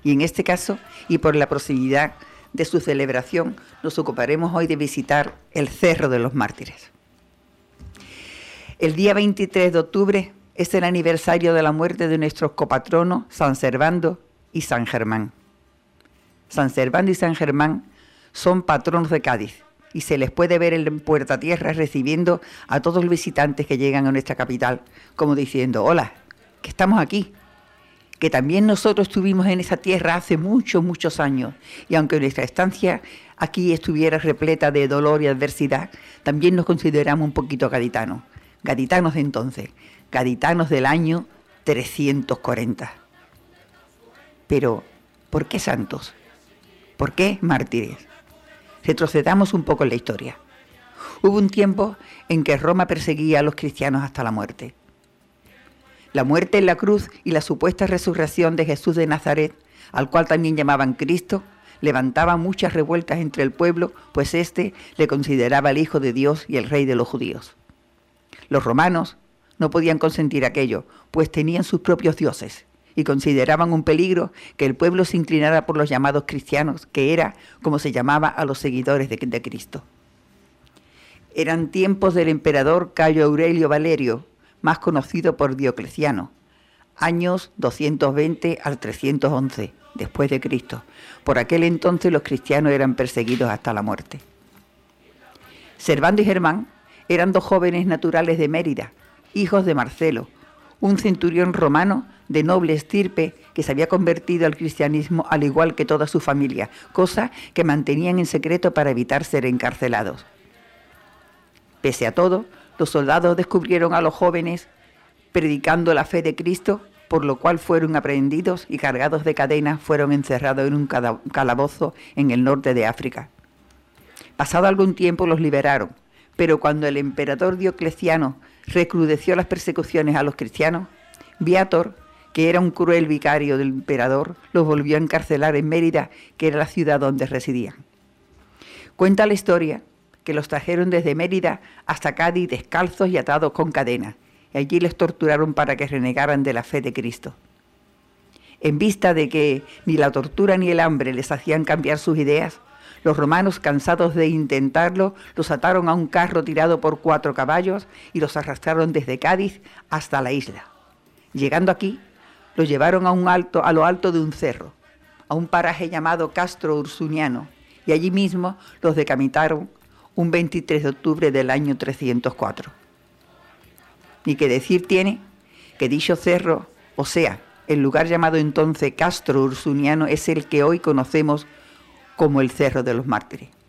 y en este caso, y por la proximidad de su celebración, nos ocuparemos hoy de visitar el Cerro de los Mártires. El día 23 de octubre es el aniversario de la muerte de nuestros copatronos San Servando y San Germán. San Servando y San Germán son patronos de Cádiz y se les puede ver en Puerta Tierra recibiendo a todos los visitantes que llegan a nuestra capital, como diciendo: hola, que estamos aquí, que también nosotros estuvimos en esa tierra hace muchos, muchos años, y aunque nuestra estancia aquí estuviera repleta de dolor y adversidad, también nos consideramos un poquito gaditanos de entonces, gaditanos del año 340. Pero, ¿por qué santos? ¿Por qué mártires? Retrocedamos un poco en la historia. Hubo un tiempo en que Roma perseguía a los cristianos hasta la muerte. La muerte en la cruz y la supuesta resurrección de Jesús de Nazaret, al cual también llamaban Cristo, levantaba muchas revueltas entre el pueblo, pues éste le consideraba el Hijo de Dios y el Rey de los judíos. Los romanos no podían consentir aquello, pues tenían sus propios dioses y consideraban un peligro que el pueblo se inclinara por los llamados cristianos, que era como se llamaba a los seguidores de Cristo. Eran tiempos del emperador Cayo Aurelio Valerio, más conocido por Diocleciano, años 220 al 311 después de Cristo. Por aquel entonces los cristianos eran perseguidos hasta la muerte. Servando y Germán eran dos jóvenes naturales de Mérida, hijos de Marcelo, un centurión romano de noble estirpe que se había convertido al cristianismo al igual que toda su familia, cosa que mantenían en secreto para evitar ser encarcelados. Pese a todo, los soldados descubrieron a los jóvenes predicando la fe de Cristo, por lo cual fueron aprehendidos y cargados de cadenas fueron encerrados en un calabozo en el norte de África. Pasado algún tiempo los liberaron, pero cuando el emperador Diocleciano recrudeció las persecuciones a los cristianos, Viator, que era un cruel vicario del emperador, los volvió a encarcelar en Mérida, que era la ciudad donde residían. Cuenta la historia que los trajeron desde Mérida hasta Cádiz descalzos y atados con cadenas, y allí les torturaron para que renegaran de la fe de Cristo. En vista de que ni la tortura ni el hambre les hacían cambiar sus ideas, los romanos, cansados de intentarlo, los ataron a un carro tirado por 4 caballos y los arrastraron desde Cádiz hasta la isla. Llegando aquí, los llevaron a lo alto de un cerro, a un paraje llamado Castro Ursuniano, y allí mismo los decapitaron un 23 de octubre del año 304. Ni que decir tiene que dicho cerro, o sea, el lugar llamado entonces Castro Ursuniano, es el que hoy conocemos como el Cerro de los Mártires.